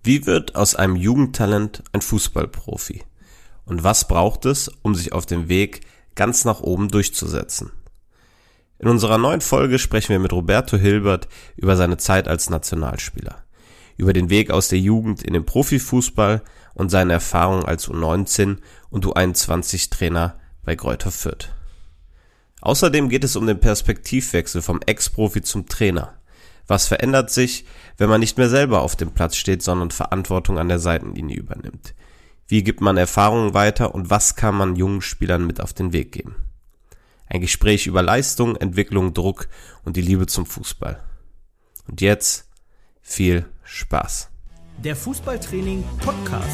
Wie wird aus einem Jugendtalent ein Fußballprofi? Und was braucht es, um sich auf dem Weg ganz nach oben durchzusetzen? In unserer neuen Folge sprechen wir mit Roberto Hilbert über seine Zeit als Nationalspieler, über den Weg aus der Jugend in den Profifußball und seine Erfahrungen als U19 und U21-Trainer bei Greuther Fürth. Außerdem geht es um den Perspektivwechsel vom Ex-Profi zum Trainer. Was verändert sich, wenn man nicht mehr selber auf dem Platz steht, sondern Verantwortung an der Seitenlinie übernimmt? Wie gibt man Erfahrungen weiter und was kann man jungen Spielern mit auf den Weg geben? Ein Gespräch über Leistung, Entwicklung, Druck und die Liebe zum Fußball. Und jetzt viel Spaß. Der Fußballtraining Podcast.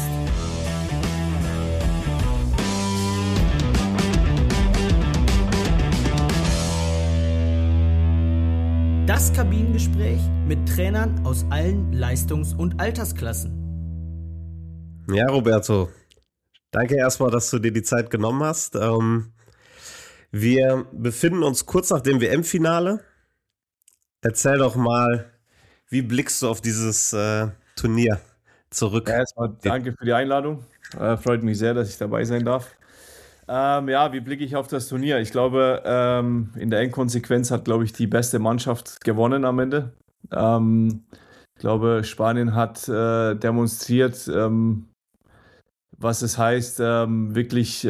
Das Kabinengespräch mit Trainern aus allen Leistungs- und Altersklassen. Ja, Roberto, danke erstmal, dass du dir die Zeit genommen hast. Wir befinden uns kurz nach dem WM-Finale. Erzähl doch mal, wie blickst du auf dieses Turnier zurück? Ja, erstmal danke für die Einladung. Freut mich sehr, dass ich dabei sein darf. Wie blicke ich auf das Turnier? Ich glaube, in der Endkonsequenz hat, glaube ich, die beste Mannschaft gewonnen am Ende. Ich glaube, Spanien hat demonstriert, was es heißt, wirklich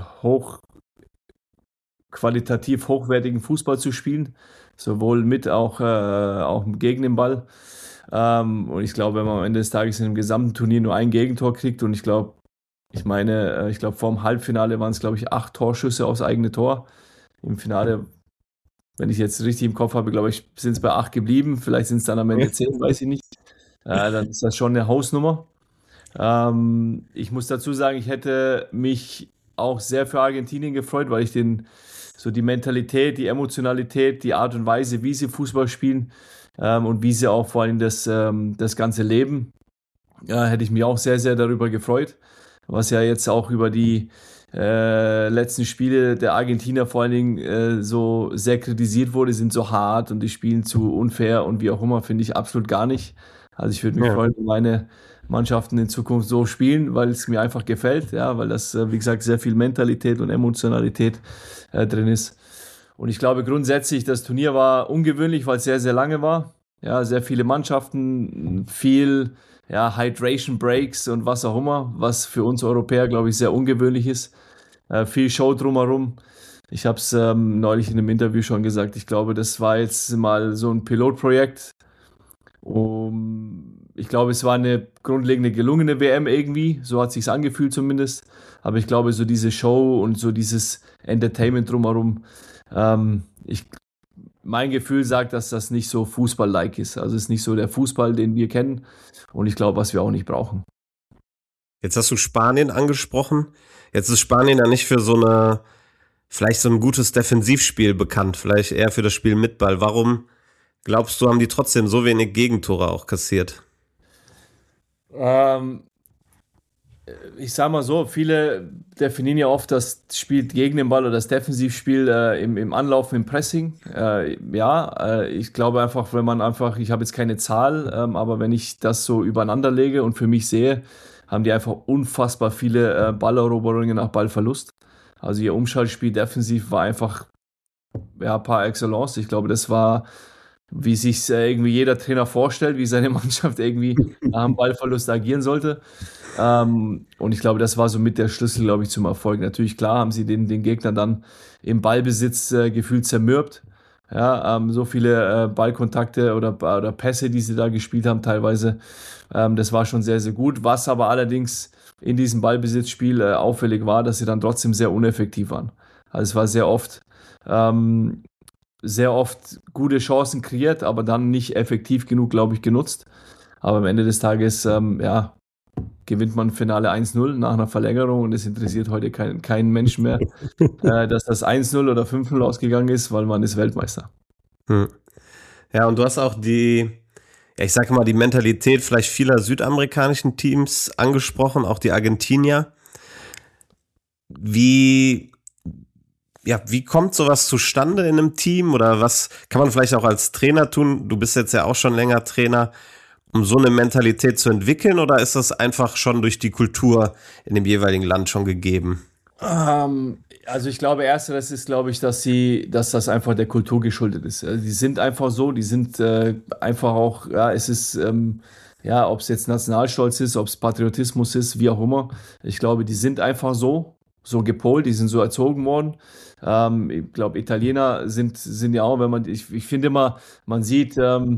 qualitativ hochwertigen Fußball zu spielen, sowohl mit auch gegen den Ball. Und ich glaube, wenn man am Ende des Tages in dem gesamten Turnier nur ein Gegentor kriegt und ich glaube, vor dem Halbfinale waren es, glaube ich, 8 Torschüsse aufs eigene Tor. Im Finale, wenn ich jetzt richtig im Kopf habe, glaube ich, sind es bei 8 geblieben. Vielleicht sind es dann am Ende 10, weiß ich nicht. Dann ist das schon eine Hausnummer. Ich muss dazu sagen, ich hätte mich auch sehr für Argentinien gefreut, weil ich die Mentalität, die Emotionalität, die Art und Weise, wie sie Fußball spielen und wie sie auch vor allem das ganze leben, hätte ich mich auch sehr, sehr darüber gefreut. Was ja jetzt auch über die letzten Spiele der Argentinier vor allen Dingen so sehr kritisiert wurde, sind so hart und die spielen zu unfair und wie auch immer, finde ich absolut gar nicht. Also ich würde mich freuen, wenn meine Mannschaften in Zukunft so spielen, weil es mir einfach gefällt, ja, weil das, wie gesagt, sehr viel Mentalität und Emotionalität drin ist. Und ich glaube grundsätzlich, das Turnier war ungewöhnlich, weil es sehr, sehr lange war. Ja, sehr viele Mannschaften, viel Hydration Breaks und was auch immer, was für uns Europäer, glaube ich, sehr ungewöhnlich ist. Viel Show drumherum. Ich habe es neulich in einem Interview schon gesagt. Ich glaube, das war jetzt mal so ein Pilotprojekt. Ich glaube, es war eine grundlegende gelungene WM irgendwie. So hat es sich angefühlt zumindest. Aber ich glaube, so diese Show und so dieses Entertainment drumherum, mein Gefühl sagt, dass das nicht so Fußball-like ist. Also es ist nicht so der Fußball, den wir kennen. Und ich glaube, was wir auch nicht brauchen. Jetzt hast du Spanien angesprochen. Jetzt ist Spanien ja nicht für vielleicht so ein gutes Defensivspiel bekannt. Vielleicht eher für das Spiel mit Ball. Warum glaubst du, haben die trotzdem so wenig Gegentore auch kassiert? Ich sag mal so, viele definieren ja oft das Spiel gegen den Ball oder das Defensivspiel im Anlaufen, im Pressing. Ich glaube einfach, ich habe jetzt keine Zahl, aber wenn ich das so übereinander lege und für mich sehe, haben die einfach unfassbar viele Balleroberungen nach Ballverlust. Also ihr Umschaltspiel defensiv war einfach par excellence. Ich glaube, das war, wie sich irgendwie jeder Trainer vorstellt, wie seine Mannschaft irgendwie nach dem Ballverlust agieren sollte. Und ich glaube, das war so mit der Schlüssel, glaube ich, zum Erfolg. Natürlich, klar, haben sie den Gegner dann im Ballbesitz gefühlt zermürbt. Ja, so viele Ballkontakte oder Pässe, die sie da gespielt haben teilweise. Das war schon sehr, sehr gut. Was aber allerdings in diesem Ballbesitzspiel auffällig war, dass sie dann trotzdem sehr uneffektiv waren. Also es war sehr oft gute Chancen kreiert, aber dann nicht effektiv genug, glaube ich, genutzt. Aber am Ende des Tages, gewinnt man Finale 1-0 nach einer Verlängerung und es interessiert heute keinen Menschen mehr, dass das 1-0 oder 5-0 ausgegangen ist, weil man ist Weltmeister. Ja, und du hast auch die Mentalität vielleicht vieler südamerikanischen Teams angesprochen, auch die Argentinier. Wie kommt sowas zustande in einem Team oder was kann man vielleicht auch als Trainer tun? Du bist jetzt ja auch schon länger Trainer, um so eine Mentalität zu entwickeln, oder ist das einfach schon durch die Kultur in dem jeweiligen Land schon gegeben? Also ich glaube, ersteres ist, glaube ich, dass das einfach der Kultur geschuldet ist. Also die sind einfach so, die sind einfach auch, ja, es ist, ja, ob es jetzt Nationalstolz ist, ob es Patriotismus ist, wie auch immer. Ich glaube, die sind einfach so gepolt, die sind so erzogen worden. Ich glaube, Italiener sind ja auch, ich finde immer, man sieht,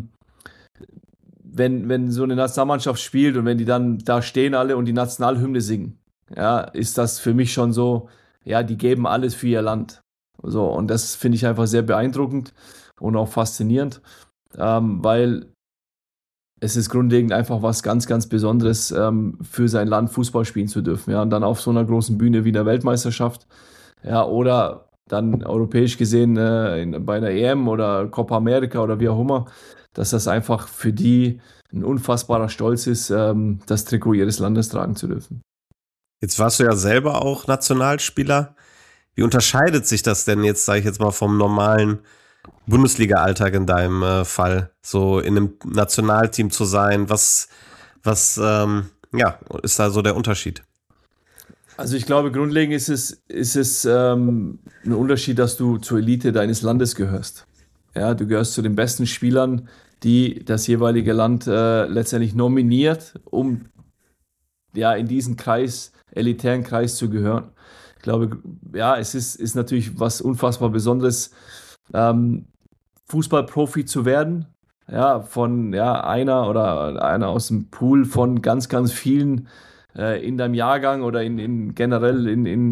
wenn so eine Nationalmannschaft spielt und wenn die dann da stehen alle und die Nationalhymne singen, ja, ist das für mich schon so, ja, die geben alles für ihr Land. So, und das finde ich einfach sehr beeindruckend und auch faszinierend, weil es ist grundlegend einfach was ganz, ganz Besonderes, für sein Land Fußball spielen zu dürfen. Ja, und dann auf so einer großen Bühne wie der Weltmeisterschaft, ja, oder dann europäisch gesehen bei einer EM oder Copa America oder wie auch immer, dass das einfach für die ein unfassbarer Stolz ist, das Trikot ihres Landes tragen zu dürfen. Jetzt warst du ja selber auch Nationalspieler. Wie unterscheidet sich das denn jetzt, sage ich jetzt mal, vom normalen Bundesliga-Alltag in deinem Fall? So in einem Nationalteam zu sein, was ja, ist da so der Unterschied? Also ich glaube, grundlegend ist es ein Unterschied, dass du zur Elite deines Landes gehörst. Ja, du gehörst zu den besten Spielern, die das jeweilige Land letztendlich nominiert, um ja in diesen Kreis, elitären Kreis zu gehören. Ich glaube, ja, ist natürlich was unfassbar Besonderes, ähm, Fußballprofi zu werden. Ja, von ja, einer aus dem Pool von ganz, ganz vielen in deinem Jahrgang oder generell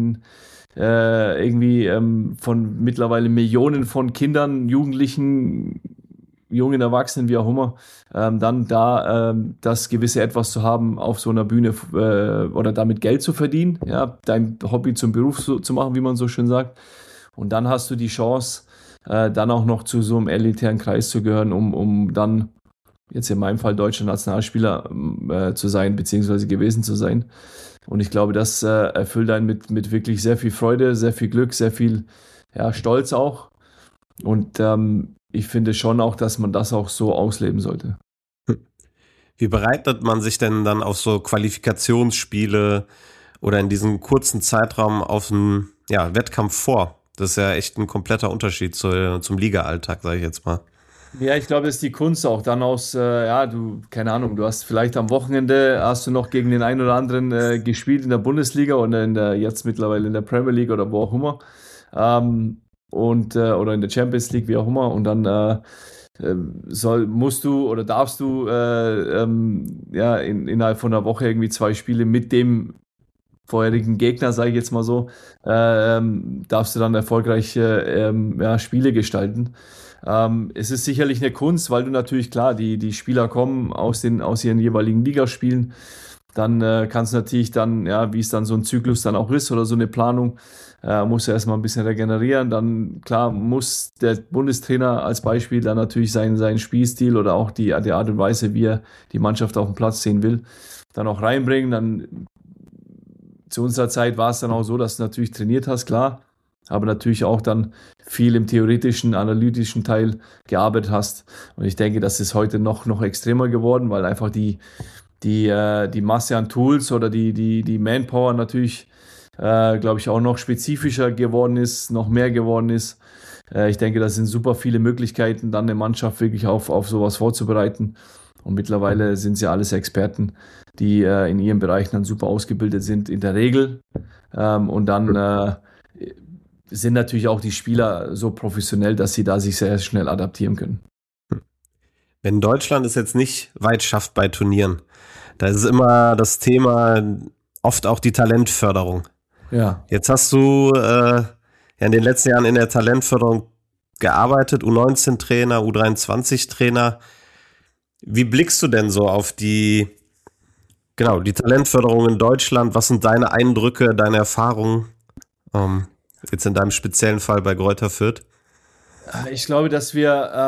irgendwie von mittlerweile Millionen von Kindern, Jugendlichen, jungen Erwachsenen, wie auch immer, dann da das gewisse Etwas zu haben, auf so einer Bühne oder damit Geld zu verdienen, ja, dein Hobby zum Beruf zu machen, wie man so schön sagt. Und dann hast du die Chance, dann auch noch zu so einem elitären Kreis zu gehören, um dann jetzt in meinem Fall deutscher Nationalspieler zu sein, beziehungsweise gewesen zu sein. Und ich glaube, das erfüllt einen mit wirklich sehr viel Freude, sehr viel Glück, sehr viel ja, Stolz auch. Und ich finde schon auch, dass man das auch so ausleben sollte. Wie bereitet man sich denn dann auf so Qualifikationsspiele oder in diesem kurzen Zeitraum auf einen Wettkampf vor? Das ist ja echt ein kompletter Unterschied zum Liga-Alltag, sage ich jetzt mal. Ja, ich glaube, das ist die Kunst auch dann ja, keine Ahnung, du hast vielleicht am Wochenende, hast du noch gegen den einen oder anderen gespielt in der Bundesliga oder jetzt mittlerweile in der Premier League oder wo auch immer. Oder in der Champions League, wie auch immer. Und dann musst du oder darfst du ja, innerhalb von einer Woche irgendwie 2 Spiele mit dem vorherigen Gegner, sage ich jetzt mal so, darfst du dann erfolgreich ja, Spiele gestalten. Es ist sicherlich eine Kunst, weil du natürlich, klar, die Spieler kommen aus ihren jeweiligen Ligaspielen. Dann kannst du natürlich dann, ja, wie es dann so ein Zyklus dann auch ist oder so eine Planung, musst du erstmal ein bisschen regenerieren. Dann, klar, muss der Bundestrainer als Beispiel dann natürlich seinen Spielstil oder auch die Art und Weise, wie er die Mannschaft auf dem Platz sehen will, dann auch reinbringen. Dann zu unserer Zeit war es dann auch so, dass du natürlich trainiert hast, klar, aber natürlich auch dann viel im theoretischen, analytischen Teil gearbeitet hast. Und ich denke, das ist heute noch extremer geworden, weil einfach die Masse an Tools oder die Manpower natürlich, glaube ich, auch noch spezifischer geworden ist, noch mehr geworden ist. Ich denke, das sind super viele Möglichkeiten, dann eine Mannschaft wirklich auf sowas vorzubereiten. Und mittlerweile sind sie alles Experten, die in ihren Bereichen dann super ausgebildet sind, in der Regel. Und dann sind natürlich auch die Spieler so professionell, dass sie da sich sehr schnell adaptieren können. Wenn Deutschland es jetzt nicht weit schafft bei Turnieren, da ist immer das Thema oft auch die Talentförderung. Ja. Jetzt hast du in den letzten Jahren in der Talentförderung gearbeitet, U19-Trainer, U23-Trainer. Wie blickst du denn so auf die Talentförderung in Deutschland? Was sind deine Eindrücke, deine Erfahrungen? Jetzt in deinem speziellen Fall bei Greuther Fürth? Ich glaube, dass wir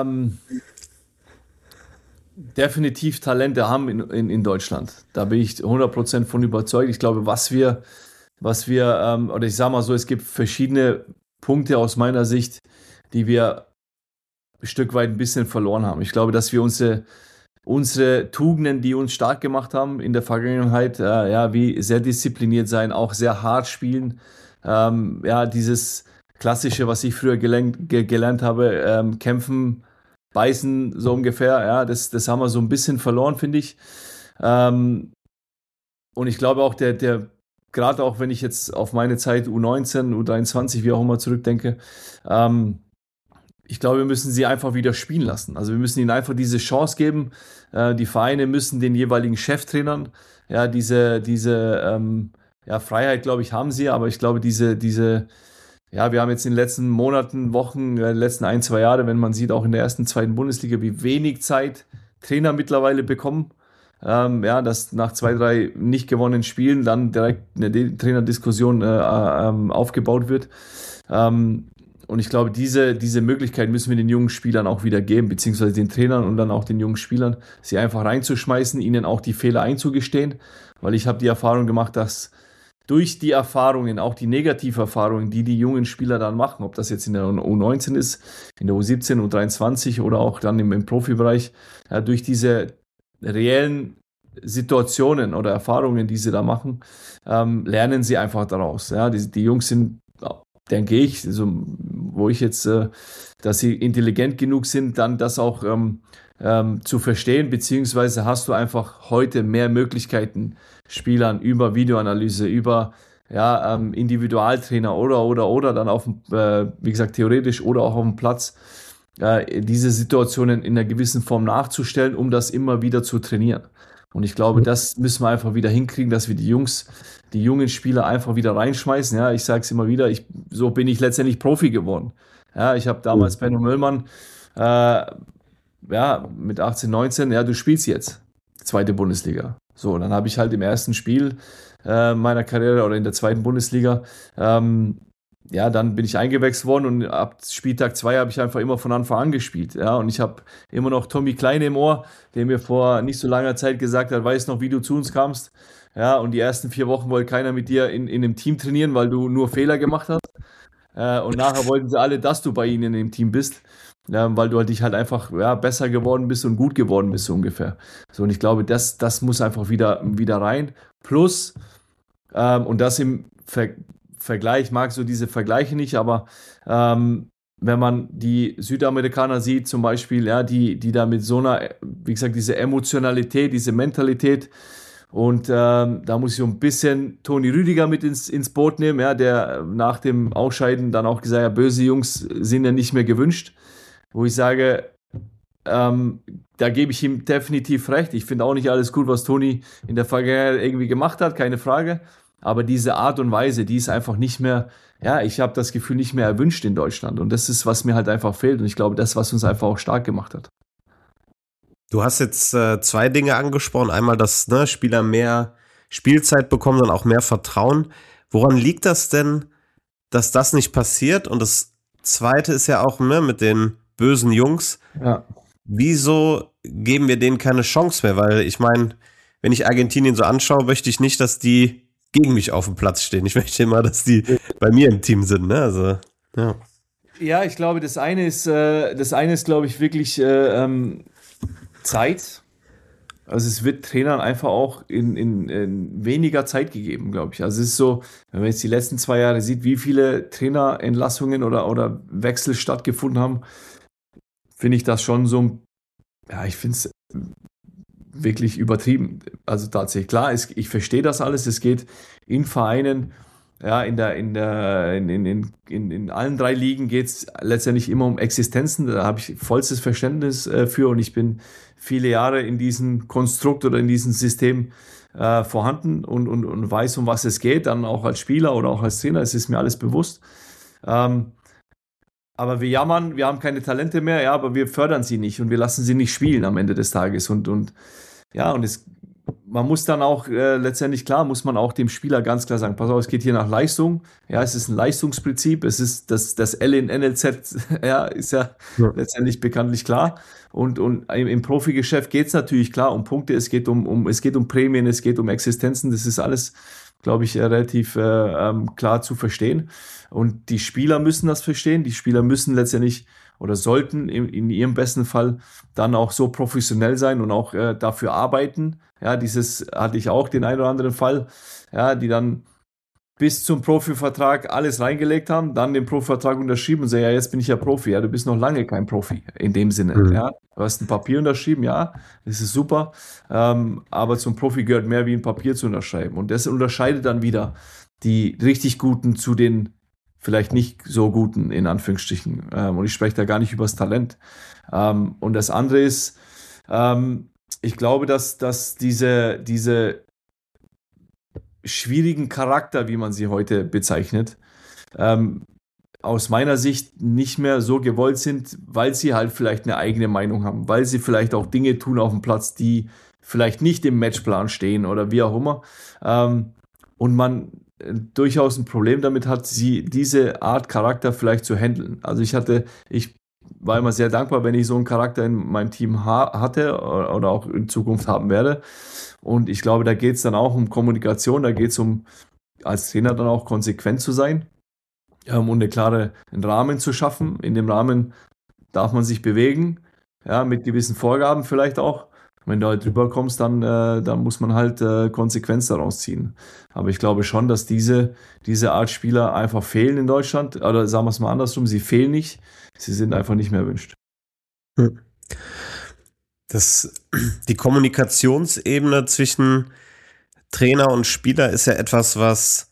definitiv Talente haben in Deutschland. Da bin ich 100% von überzeugt. Ich glaube, oder ich sage mal so, es gibt verschiedene Punkte aus meiner Sicht, die wir ein Stück weit ein bisschen verloren haben. Ich glaube, dass wir unsere Tugenden, die uns stark gemacht haben in der Vergangenheit, ja, wie sehr diszipliniert sein, auch sehr hart spielen. Ja, dieses Klassische, was ich früher gelernt habe, kämpfen, beißen, so ungefähr, ja, das haben wir so ein bisschen verloren, finde ich. Ähm, und ich glaube auch, gerade auch wenn ich jetzt auf meine Zeit U19, U23, wie auch immer zurückdenke, ich glaube, wir müssen sie einfach wieder spielen lassen. Also wir müssen ihnen einfach diese Chance geben. Die Vereine müssen den jeweiligen Cheftrainern, ja, ja, Freiheit, glaube ich, haben sie, aber ich glaube, ja, wir haben jetzt in den letzten Monaten, Wochen, letzten 1, 2 Jahre, wenn man sieht, auch in der ersten, zweiten Bundesliga, wie wenig Zeit Trainer mittlerweile bekommen. Ja, dass nach 2, 3 nicht gewonnenen Spielen dann direkt eine Trainerdiskussion aufgebaut wird. Und ich glaube, diese Möglichkeit müssen wir den jungen Spielern auch wieder geben, beziehungsweise den Trainern und dann auch den jungen Spielern, sie einfach reinzuschmeißen, ihnen auch die Fehler einzugestehen, weil ich habe die Erfahrung gemacht, dass durch die Erfahrungen, auch die Negativerfahrungen, die jungen Spieler dann machen, ob das jetzt in der U19 ist, in der U17, U23 oder auch dann im Profibereich, ja, durch diese reellen Situationen oder Erfahrungen, die sie da machen, lernen sie einfach daraus. Ja, die Jungs sind, denke ich, so, wo ich jetzt, dass sie intelligent genug sind, dann das auch zu verstehen, beziehungsweise hast du einfach heute mehr Möglichkeiten, Spielern über Videoanalyse, über ja, Individualtrainer oder dann auf dem, wie gesagt, theoretisch oder auch auf dem Platz, diese Situationen in einer gewissen Form nachzustellen, um das immer wieder zu trainieren. Und ich glaube, das müssen wir einfach wieder hinkriegen, dass wir die jungen Spieler einfach wieder reinschmeißen. Ja, ich sage es immer wieder, so bin ich letztendlich Profi geworden. Ja, ich habe damals Benno Möllmann, ja, mit 18, 19, ja, du spielst jetzt zweite Bundesliga. So, dann habe ich halt im ersten Spiel meiner Karriere oder in der zweiten Bundesliga, ja, dann bin ich eingewechselt worden und ab Spieltag 2 habe ich einfach immer von Anfang an gespielt. Ja, und ich habe immer noch Tommy Kleine im Ohr, der mir vor nicht so langer Zeit gesagt hat, weißt noch, wie du zu uns kamst? Ja, und die ersten 4 Wochen wollte keiner mit dir in dem Team trainieren, weil du nur Fehler gemacht hast. Und nachher wollten sie alle, dass du bei ihnen in dem Team bist, weil du halt dich halt einfach ja, besser geworden bist und gut geworden bist, so ungefähr. So, und ich glaube, das muss einfach wieder rein. Plus, und das im Vergleich, mag so diese Vergleiche nicht, aber wenn man die Südamerikaner sieht, zum Beispiel, ja, die da mit so einer, wie gesagt, diese Emotionalität, diese Mentalität, und da muss ich so ein bisschen Toni Rüdiger mit ins Boot nehmen, ja, der nach dem Ausscheiden dann auch gesagt hat, böse Jungs sind ja nicht mehr gewünscht, wo ich sage, da gebe ich ihm definitiv recht. Ich finde auch nicht alles gut, was Toni in der Vergangenheit irgendwie gemacht hat, keine Frage. Aber diese Art und Weise, die ist einfach nicht mehr, ja, ich habe das Gefühl, nicht mehr erwünscht in Deutschland. Und das ist, was mir halt einfach fehlt. Und ich glaube, das, was uns einfach auch stark gemacht hat. Du hast jetzt 2 Dinge angesprochen. Einmal, dass Spieler mehr Spielzeit bekommen und auch mehr Vertrauen. Woran liegt das denn, dass das nicht passiert? Und das Zweite ist ja auch mit den bösen Jungs. Ja. Wieso geben wir denen keine Chance mehr? Weil ich meine, wenn ich Argentinien so anschaue, möchte ich nicht, dass die gegen mich auf dem Platz stehen. Ich möchte immer, dass die bei mir im Team sind. Ne? Also, ja. Ja, ich glaube, das eine ist, glaube ich, wirklich Zeit. Also es wird Trainern einfach auch in weniger Zeit gegeben, glaube ich. Also es ist so, wenn man jetzt die letzten 2 Jahre sieht, wie viele Trainerentlassungen oder Wechsel stattgefunden haben, finde ich das schon so, ja, ich finde es wirklich übertrieben. Also tatsächlich, klar, ich verstehe das alles. Es geht in Vereinen, ja, in allen 3 Ligen geht es letztendlich immer um Existenzen. Da habe ich vollstes Verständnis für, und ich bin viele Jahre in diesem Konstrukt oder in diesem System vorhanden und weiß, um was es geht, dann auch als Spieler oder auch als Trainer. Es ist mir alles bewusst. Aber wir jammern, wir haben keine Talente mehr, ja, aber wir fördern sie nicht und wir lassen sie nicht spielen am Ende des Tages. Und man muss dann auch letztendlich, klar, muss man auch dem Spieler ganz klar sagen, pass auf, es geht hier nach Leistung. Ja, es ist ein Leistungsprinzip, es ist das L in NLZ, ja, ist ja letztendlich bekanntlich klar. Und im Profigeschäft geht es natürlich klar um Punkte, es geht um Prämien, es geht um Existenzen, das ist alles glaube ich, relativ klar zu verstehen. Und die Spieler müssen das verstehen. Die Spieler müssen letztendlich oder sollten in ihrem besten Fall dann auch so professionell sein und auch dafür arbeiten. Ja, dieses hatte ich auch den einen oder anderen Fall, ja, die dann bis zum Profivertrag alles reingelegt haben, dann den Profivertrag unterschrieben und sagen, ja, jetzt bin ich ja Profi. Ja, du bist noch lange kein Profi in dem Sinne. Mhm. Ja, du hast ein Papier unterschrieben, ja, das ist super. Aber zum Profi gehört mehr wie ein Papier zu unterschreiben. Und das unterscheidet dann wieder die richtig Guten zu den vielleicht nicht so Guten, in Anführungsstrichen. Und ich spreche da gar nicht über das Talent. Und das andere ist, ich glaube, dass diese schwierigen Charakter, wie man sie heute bezeichnet, ähm, aus meiner Sicht nicht mehr so gewollt sind, weil sie halt vielleicht eine eigene Meinung haben, weil sie vielleicht auch Dinge tun auf dem Platz, die vielleicht nicht im Matchplan stehen oder wie auch immer. Und man durchaus ein Problem damit hat, diese Art Charakter vielleicht zu handeln. Also ich war immer sehr dankbar, wenn ich so einen Charakter in meinem Team hatte oder auch in Zukunft haben werde. Und ich glaube, da geht es dann auch um Kommunikation, da geht es um als Trainer dann auch konsequent zu sein, und einen Rahmen zu schaffen. In dem Rahmen darf man sich bewegen, ja, mit gewissen Vorgaben vielleicht auch. Wenn du halt drüber kommst, dann muss man halt Konsequenz daraus ziehen. Aber ich glaube schon, dass diese Art Spieler einfach fehlen in Deutschland. Oder sagen wir es mal andersrum, sie fehlen nicht. Sie sind einfach nicht mehr erwünscht. Hm. Die Kommunikationsebene zwischen Trainer und Spieler ist ja etwas, was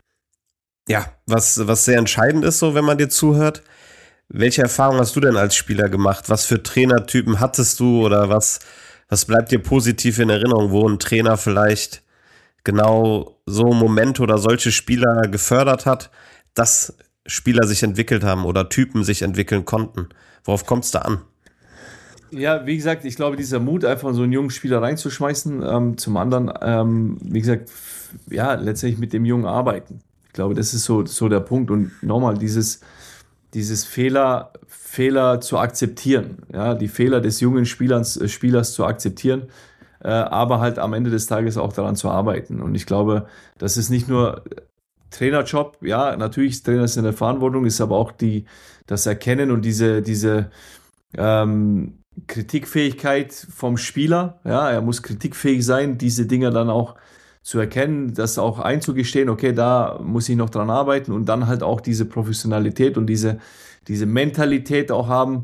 sehr entscheidend ist, so wenn man dir zuhört. Welche Erfahrung hast du denn als Spieler gemacht? Was für Trainertypen hattest du oder was bleibt dir positiv in Erinnerung, wo ein Trainer vielleicht genau so Momente oder solche Spieler gefördert hat, dass Spieler sich entwickelt haben oder Typen sich entwickeln konnten? Worauf kommt es da an? Ja, wie gesagt, ich glaube, dieser Mut, einfach so einen jungen Spieler reinzuschmeißen, zum anderen, wie gesagt, ja, letztendlich mit dem Jungen arbeiten. Ich glaube, das ist so der Punkt. Und nochmal, dieses Fehler zu akzeptieren, ja, die Fehler des jungen Spielers zu akzeptieren, aber halt am Ende des Tages auch daran zu arbeiten. Und ich glaube, das ist nicht nur Trainerjob, ja, natürlich ist Trainer in der Verantwortung, ist aber auch das Erkennen und diese Kritikfähigkeit vom Spieler, ja, er muss kritikfähig sein, diese Dinge dann auch zu erkennen, das auch einzugestehen, okay, da muss ich noch dran arbeiten und dann halt auch diese Professionalität und diese Mentalität auch haben,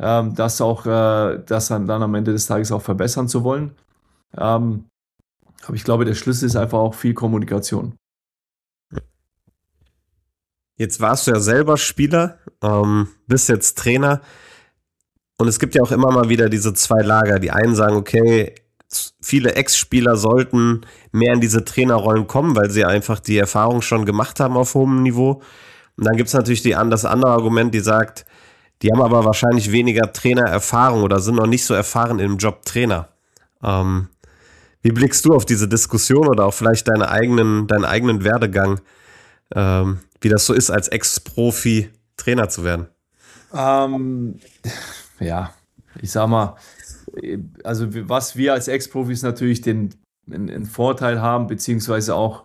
das dann am Ende des Tages auch verbessern zu wollen. Aber ich glaube, der Schlüssel ist einfach auch viel Kommunikation. Jetzt warst du ja selber Spieler, bist jetzt Trainer und es gibt ja auch immer mal wieder diese zwei Lager. Die einen sagen, okay, viele Ex-Spieler sollten mehr in diese Trainerrollen kommen, weil sie einfach die Erfahrung schon gemacht haben auf hohem Niveau. Und dann gibt es natürlich das andere Argument, die sagt, die haben aber wahrscheinlich weniger Trainererfahrung oder sind noch nicht so erfahren im Job Trainer. Wie blickst du auf diese Diskussion oder auch vielleicht deinen eigenen Werdegang, wie das so ist, als Ex-Profi Trainer zu werden? Ja, ich sag mal, also was wir als Ex-Profis natürlich einen Vorteil haben, beziehungsweise auch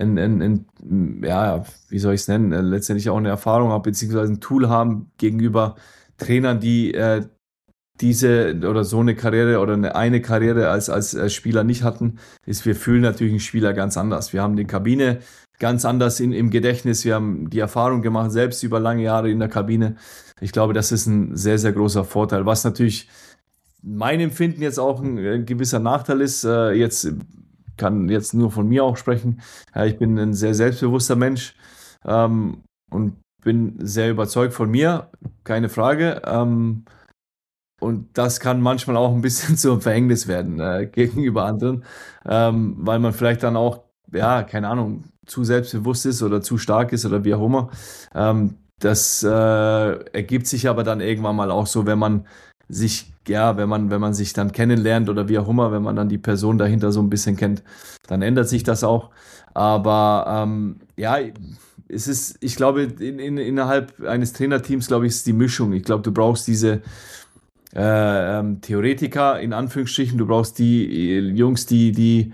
ja, wie soll ich es nennen, letztendlich auch eine Erfahrung haben, beziehungsweise ein Tool haben gegenüber Trainern, die diese oder so eine Karriere oder eine Karriere als Spieler nicht hatten, ist, wir fühlen natürlich einen Spieler ganz anders. Wir haben die Kabine ganz anders im Gedächtnis. Wir haben die Erfahrung gemacht, selbst über lange Jahre in der Kabine. Ich glaube, das ist ein sehr, sehr großer Vorteil. Was natürlich mein Empfinden jetzt auch ein gewisser Nachteil ist, kann jetzt nur von mir auch sprechen. Ja, ich bin ein sehr selbstbewusster Mensch und bin sehr überzeugt von mir, keine Frage. Und das kann manchmal auch ein bisschen zum Verhängnis werden gegenüber anderen, weil man vielleicht dann auch, ja, keine Ahnung, zu selbstbewusst ist oder zu stark ist oder wie auch immer. Das ergibt sich aber dann irgendwann mal auch so, wenn man sich dann kennenlernt oder wie auch immer, wenn man dann die Person dahinter so ein bisschen kennt, dann ändert sich das auch. Aber ja, ich glaube, innerhalb eines Trainerteams, glaube ich, ist die Mischung. Ich glaube, du brauchst diese Theoretiker, in Anführungsstrichen, du brauchst die Jungs, die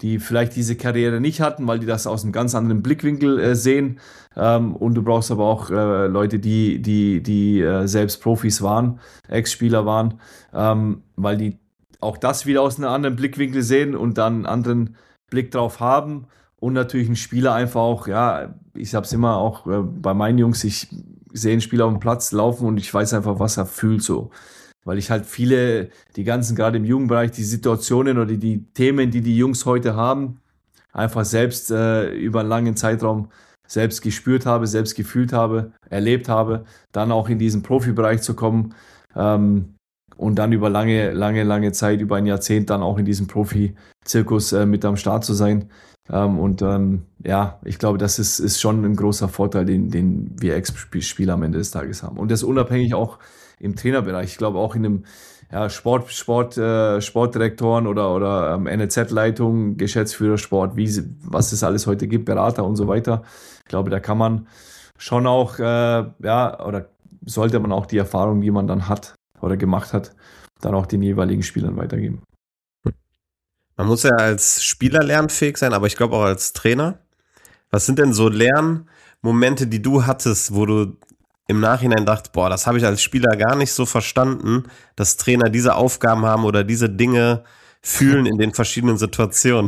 die vielleicht diese Karriere nicht hatten, weil die das aus einem ganz anderen Blickwinkel sehen. Und du brauchst aber auch Leute, die selbst Profis waren, Ex-Spieler waren, weil die auch das wieder aus einem anderen Blickwinkel sehen und dann einen anderen Blick drauf haben. Und natürlich ein Spieler einfach auch, ja, ich habe es immer auch bei meinen Jungs, ich sehe einen Spieler auf dem Platz laufen und ich weiß einfach, was er fühlt so. Weil ich halt viele, die ganzen, gerade im Jugendbereich, die Situationen oder die Themen, die die Jungs heute haben, einfach selbst über einen langen Zeitraum selbst gespürt habe, selbst gefühlt habe, erlebt habe, dann auch in diesen Profibereich zu kommen und dann über lange Zeit, über ein Jahrzehnt dann auch in diesem Profi-Zirkus mit am Start zu sein. Ja, ich glaube, das ist schon ein großer Vorteil, den wir Ex-Spieler am Ende des Tages haben. Und das unabhängig auch im Trainerbereich. Ich glaube auch in einem Sportdirektoren oder NLZ-Leitung, Geschäftsführer Sport, was es alles heute gibt, Berater und so weiter. Ich glaube, da kann man schon auch, oder sollte man auch die Erfahrung, die man dann hat oder gemacht hat, dann auch den jeweiligen Spielern weitergeben. Man muss ja als Spieler lernfähig sein, aber ich glaube auch als Trainer. Was sind denn so Lernmomente, die du hattest, wo du im Nachhinein dachtest, boah, das habe ich als Spieler gar nicht so verstanden, dass Trainer diese Aufgaben haben oder diese Dinge fühlen in den verschiedenen Situationen?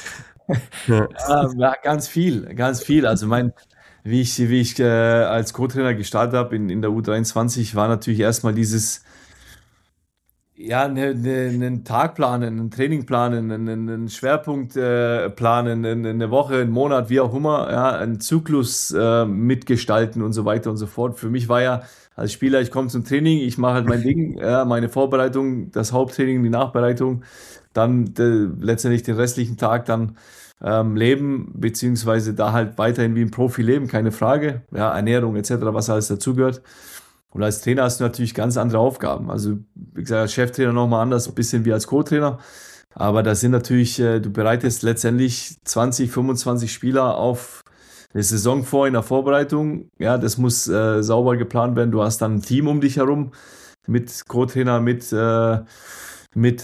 Ja, ganz viel. Also wie ich als Co-Trainer gestartet habe in der U23, war natürlich erstmal dieses, ja, einen Tag planen, einen Training planen, einen Schwerpunkt planen, eine Woche, einen Monat, wie auch immer, ja, einen Zyklus mitgestalten und so weiter und so fort. Für mich war ja als Spieler, ich komme zum Training, ich mache halt mein Ding, ja, meine Vorbereitung, das Haupttraining, die Nachbereitung, dann letztendlich den restlichen Tag dann leben, beziehungsweise da halt weiterhin wie ein Profi leben, keine Frage, ja, Ernährung etc., was alles dazugehört. Und als Trainer hast du natürlich ganz andere Aufgaben. Also, wie gesagt, als Cheftrainer nochmal anders, ein bisschen wie als Co-Trainer. Aber das sind natürlich, du bereitest letztendlich 20, 25 Spieler auf eine Saison vor in der Vorbereitung. Ja, das muss sauber geplant werden. Du hast dann ein Team um dich herum mit Co-Trainer, mit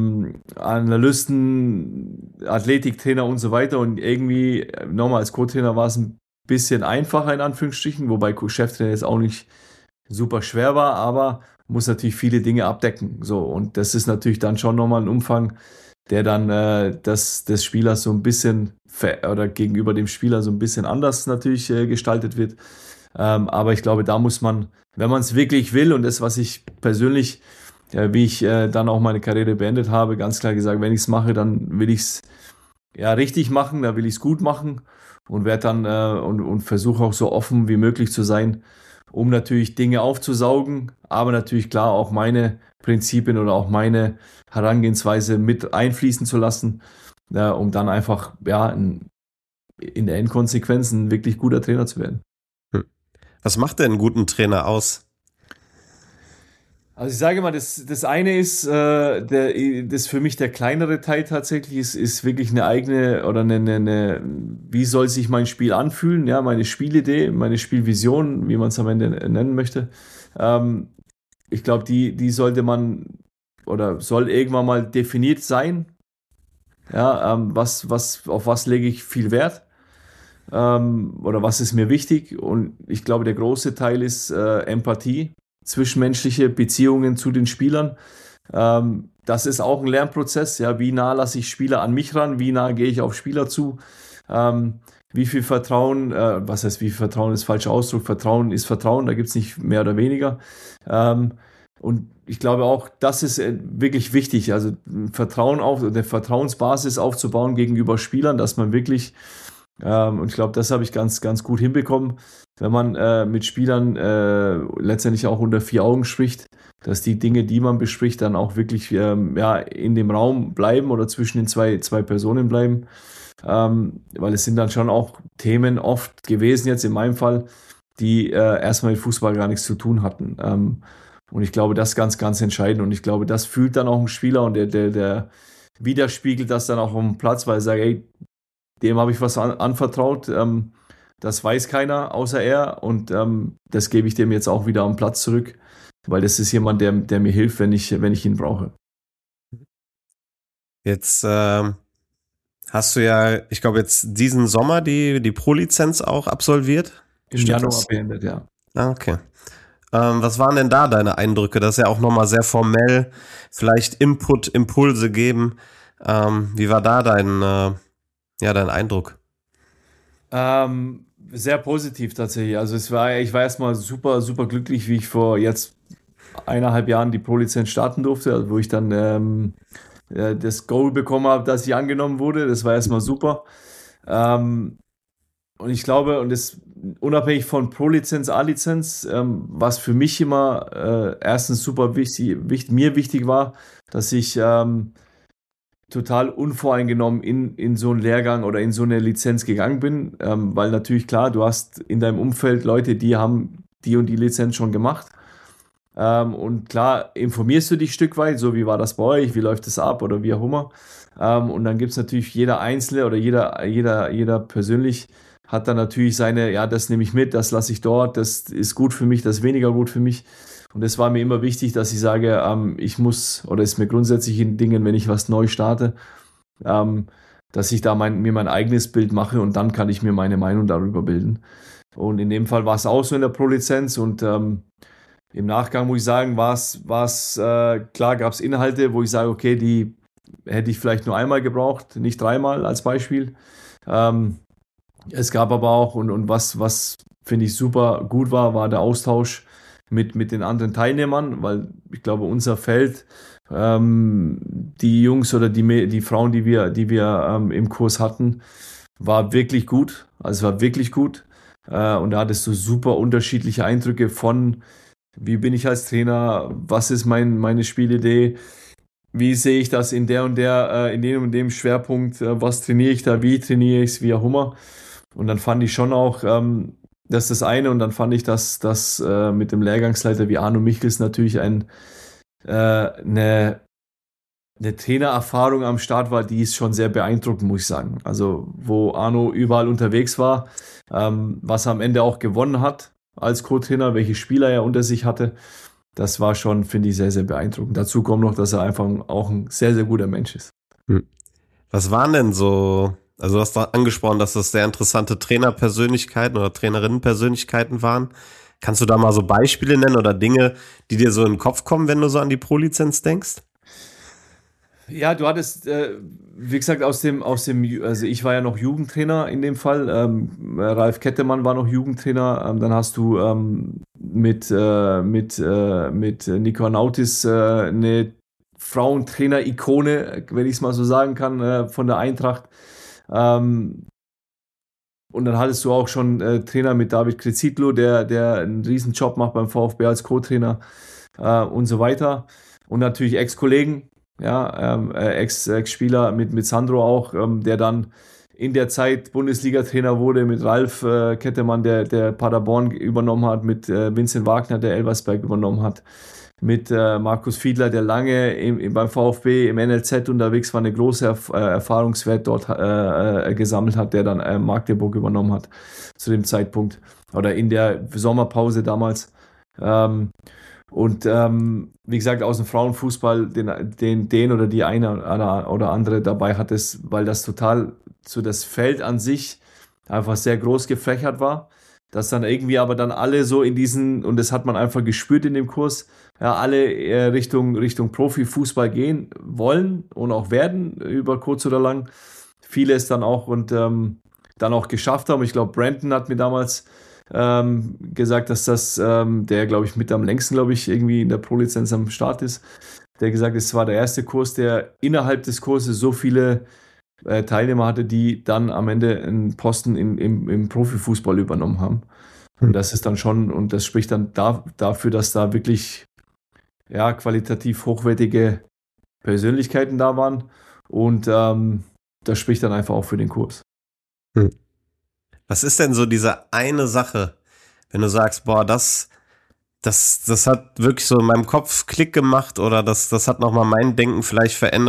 Analysten, Athletiktrainer und so weiter. Und irgendwie, nochmal als Co-Trainer war es ein bisschen einfacher in Anführungsstrichen, wobei Cheftrainer jetzt auch nicht super schwer war, aber muss natürlich viele Dinge abdecken. So, und das ist natürlich dann schon nochmal ein Umfang, der dann des Spielers so ein bisschen oder gegenüber dem Spieler so ein bisschen anders natürlich gestaltet wird. Aber ich glaube, da muss man, wenn man es wirklich will, und das, was ich persönlich, wie ich dann auch meine Karriere beendet habe, ganz klar gesagt, wenn ich es mache, dann will ich es ja richtig machen, da will ich es gut machen und werde dann und versuche auch so offen wie möglich zu sein, um natürlich Dinge aufzusaugen, aber natürlich klar auch meine Prinzipien oder auch meine Herangehensweise mit einfließen zu lassen, um dann einfach ja in der Endkonsequenz ein wirklich guter Trainer zu werden. Was macht denn einen guten Trainer aus? Also ich sage mal, das eine ist, das für mich der kleinere Teil tatsächlich ist wirklich eine eigene oder wie soll sich mein Spiel anfühlen, ja, meine Spielidee, meine Spielvision, wie man es am Ende nennen möchte. Ich glaube, die sollte man oder soll irgendwann mal definiert sein. Ja, auf was lege ich viel Wert? Oder was ist mir wichtig? Und ich glaube, der große Teil ist Empathie, zwischenmenschliche Beziehungen zu den Spielern. Das ist auch ein Lernprozess. Ja, wie nah lasse ich Spieler an mich ran? Wie nah gehe ich auf Spieler zu? Wie viel Vertrauen, was heißt, wie viel Vertrauen ist falscher Ausdruck? Vertrauen ist Vertrauen, da gibt es nicht mehr oder weniger. Und ich glaube auch, das ist wirklich wichtig, also Vertrauen auf, eine Vertrauensbasis aufzubauen gegenüber Spielern, dass man wirklich, und ich glaube, das habe ich ganz gut hinbekommen, wenn man mit Spielern letztendlich auch unter vier Augen spricht, dass die Dinge, die man bespricht, dann auch wirklich in dem Raum bleiben oder zwischen den zwei Personen bleiben. Weil es sind dann schon auch Themen oft gewesen, jetzt in meinem Fall, die erstmal mit Fußball gar nichts zu tun hatten. Und ich glaube, das ist ganz entscheidend. Und ich glaube, das fühlt dann auch ein Spieler und der widerspiegelt das dann auch auf dem Platz, weil er sagt, ey, dem habe ich was anvertraut. Das weiß keiner außer er. Und das gebe ich dem jetzt auch wieder am Platz zurück, weil das ist jemand, der mir hilft, wenn ich ihn brauche. Jetzt hast du ja, ich glaube jetzt diesen Sommer die Pro-Lizenz auch absolviert. Im Januar beendet, ja. Ah, okay. Was waren denn da deine Eindrücke? Das ist ja auch nochmal sehr formell, vielleicht Input, Impulse geben. Wie war da dein Eindruck? Sehr positiv tatsächlich. Also ich war erstmal super, super glücklich, wie ich vor jetzt 1,5 Jahren die Pro-Lizenz starten durfte, also wo ich dann das Goal bekommen habe, dass ich angenommen wurde. Das war erstmal super. Und ich glaube, und das unabhängig von Pro-Lizenz, A-Lizenz, was für mich immer erstens super wichtig, mir wichtig war, dass ich total unvoreingenommen in so einen Lehrgang oder in so eine Lizenz gegangen bin, weil natürlich klar, du hast in deinem Umfeld Leute, die haben die und die Lizenz schon gemacht. Und klar, informierst du dich ein Stück weit, so wie war das bei euch, wie läuft es ab oder wie auch immer. Und dann gibt es natürlich jeder Einzelne oder jeder persönlich hat dann natürlich seine, ja, das nehme ich mit, das lasse ich dort, das ist gut für mich, das ist weniger gut für mich. Und es war mir immer wichtig, dass ich sage, ich muss, oder ist mir grundsätzlich in Dingen, wenn ich was neu starte, ähm, dass ich da mir mein eigenes Bild mache und dann kann ich mir meine Meinung darüber bilden. Und in dem Fall war es auch so in der Pro-Lizenz und im Nachgang muss ich sagen, klar, gab es Inhalte, wo ich sage, okay, die hätte ich vielleicht nur einmal gebraucht, nicht dreimal als Beispiel. Es gab aber auch, und was finde ich super gut war der Austausch mit den anderen Teilnehmern, weil ich glaube, unser Feld, die Jungs oder die Frauen, die wir im Kurs hatten, war wirklich gut. Also es war wirklich gut. Und da hattest du super unterschiedliche Eindrücke von, wie bin ich als Trainer, was ist meine Spielidee, wie sehe ich das in der und der, in dem und dem Schwerpunkt, was trainiere ich da, wie trainiere ich es, wie auch immer. Und dann fand ich schon auch, das ist das eine, und dann fand ich, dass das mit dem Lehrgangsleiter wie Arno Michels natürlich eine Trainererfahrung am Start war, die ist schon sehr beeindruckend, muss ich sagen. Also, wo Arno überall unterwegs war, was er am Ende auch gewonnen hat als Co-Trainer, welche Spieler er unter sich hatte, das war schon, finde ich, sehr, sehr beeindruckend. Dazu kommt noch, dass er einfach auch ein sehr, sehr guter Mensch ist. Was waren denn so, also du hast doch angesprochen, dass das sehr interessante Trainerpersönlichkeiten oder Trainerinnenpersönlichkeiten waren. Kannst du da mal so Beispiele nennen oder Dinge, die dir so in den Kopf kommen, wenn du so an die Pro-Lizenz denkst? Ja, du hattest, wie gesagt, also ich war ja noch Jugendtrainer in dem Fall. Ralf Kettemann war noch Jugendtrainer. Dann hast du mit Nico Nautis eine Frauentrainer-Ikone, wenn ich es mal so sagen kann, von der Eintracht. Und dann hattest du auch schon Trainer mit David Crezitlo, der einen riesen Job macht beim VfB als Co-Trainer und so weiter. Und natürlich Ex-Kollegen. Ja, Ex-Spieler mit Sandro auch, der dann in der Zeit Bundesliga-Trainer wurde, mit Ralf Kettemann, der Paderborn übernommen hat, mit Vincent Wagner, der Elversberg übernommen hat, mit Markus Fiedler, der lange beim VfB im NLZ unterwegs war, eine große Erfahrungswert dort gesammelt hat, der dann Magdeburg übernommen hat zu dem Zeitpunkt oder in der Sommerpause damals. Und wie gesagt, aus dem Frauenfußball den oder die eine oder andere dabei hat es, weil das total so das Feld an sich einfach sehr groß gefächert war, dass dann irgendwie aber dann alle so in diesen, und das hat man einfach gespürt in dem Kurs, ja, alle Richtung Profifußball gehen wollen und auch werden, über kurz oder lang. Viele es dann auch und dann auch geschafft haben. Ich glaube, Brandon hat mir damals gesagt, dass der, glaube ich, mit am längsten, glaube ich, irgendwie in der Pro-Lizenz am Start ist. Der gesagt, es war der erste Kurs, der innerhalb des Kurses so viele Teilnehmer hatte, die dann am Ende einen Posten im Profifußball übernommen haben. Und das ist dann schon, und das spricht dann dafür, dass da wirklich ja, qualitativ hochwertige Persönlichkeiten da waren. Und das spricht dann einfach auch für den Kurs. Was ist denn so diese eine Sache, wenn du sagst, boah, das hat wirklich so in meinem Kopf Klick gemacht oder das hat nochmal mein Denken vielleicht verändert?